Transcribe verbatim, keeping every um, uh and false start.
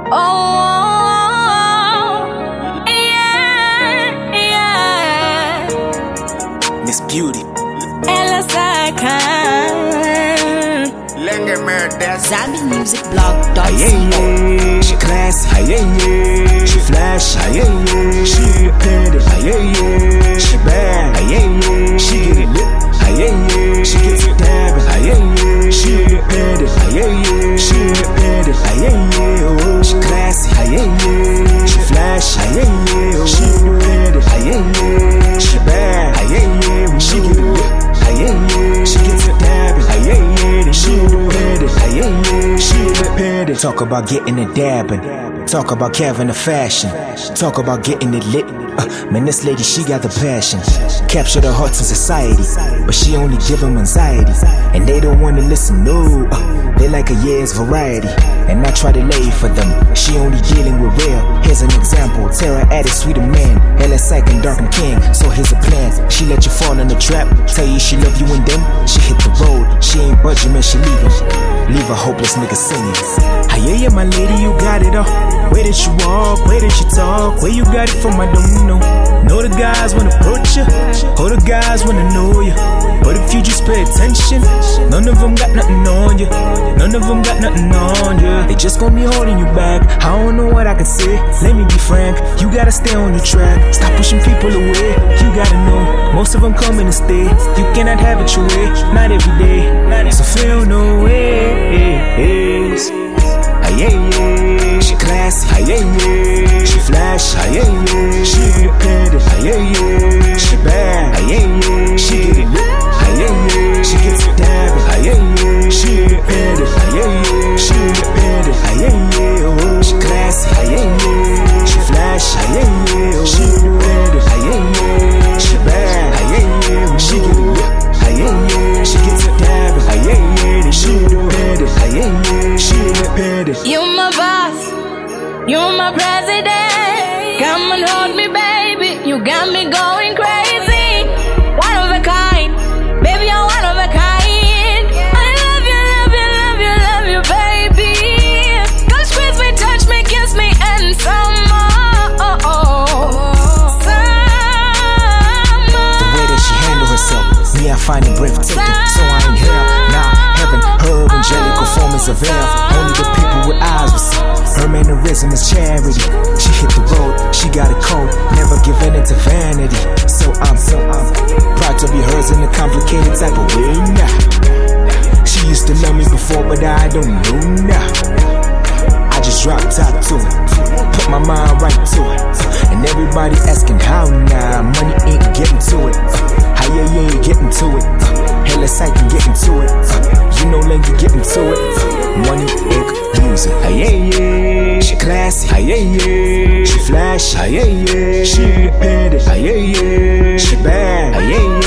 Oh, yeah, yeah. Miss Beauty. Ella Sakan. Zambi Music Blog. Aye, yeah, she classy. Aye, yeah, she flashy. Aye, yeah, she independent. Aye, yeah, she bad. Aye, yeah, she get it lit. Aye, yeah, she gets it dabbing. Aye, yeah, she independent. Aye, yeah, she independent. Aye, yeah, oh, she classy. Aye, yeah, she flashy. Aye, yeah, oh, she independent. Aye, yeah, she bad. Aye, yeah, she get it lit. Aye, yeah, she gets it dabbing. Aye, yeah, she independent. Aye, yeah, she independent. Talk about getting it dabbing. Talk about Kevin the fashion. Talk about getting it lit. Uh, man, this lady, she got the passion. Capture the hearts in society, but she only give them anxiety. And they don't wanna listen, no. Uh, they like a year's variety, and I try to lay for them. She only dealing with real. Here's an example. Terror at it, sweeter man. Ella Psych and Dark and King. So here's a plan. She let you fall in the trap. Tell you she love you and then she hit the road. She ain't budging, man, she leaving. Leave a hopeless nigga singing. Hi, yeah, yeah, my lady, you got it all. Where did you walk? Where did you talk? Where you got it from? I don't know. Know the guys wanna approach you, all the guys wanna know you. But if you just pay attention, none of them got nothing on you. None of them got nothing on you. They just gonna be holding you back. I don't know what I can say. Let me be frank. You gotta stay on your track. Stop pushing people away. You gotta know, most of them coming to stay. You cannot have it your way, not every day. So feel no ways. Aye, yeah, yeah. She classy. Aye, yeah, yeah. She flashy. Aye, yeah, yeah. She independent. Aye, yeah, yeah. She bad. Aye, yeah, yeah. She get it lit. Aye, yeah, yeah. She gets it dabbing. Aye, yeah, yeah. She independent. Aye, yeah, yeah. She independent. Aye, yeah, yeah. Oh, she classy. Aye, yeah, yeah. She flashy. Aye, yeah, yeah. Oh, she independent. Aye, yeah, yeah. She bad. Aye, yeah, yeah. She get it lit. Aye, yeah, yeah. She gets it dabbing. Aye, yeah, yeah. She independent. Aye, yeah, yeah. She independent. You my boss, you my president. Come and hold me, baby. You got me going crazy. One of a kind, baby, you're one of a kind. I love you, love you, love you, love you, baby. Come squeeze me, touch me, kiss me, and some more. Some more. The way that she handle herself, me, I find it breathtaking. So I ain't here now. Heaven, her angelical form is a veil. Only the people with eyes will see. Her mannerism is charity. She hit the road, she got it cold. Never giving it to vanity. So I'm, so I'm proud to be hers in a complicated type of way now. She used to love me before, but I don't know now. I just dropped top to it, put my mind right to it. And everybody asking how now. Money ain't getting to it. How yeah, yeah, ain't getting to it. Ella Psych ain't getting to it. You know, like you getting to it. Money, ink, music. Aye, yeah, yeah. She classy. Aye, yeah, yeah. She flashy. Aye, yeah, yeah. She independent. Aye, yeah, yeah. She bad. Aye, yeah, yeah.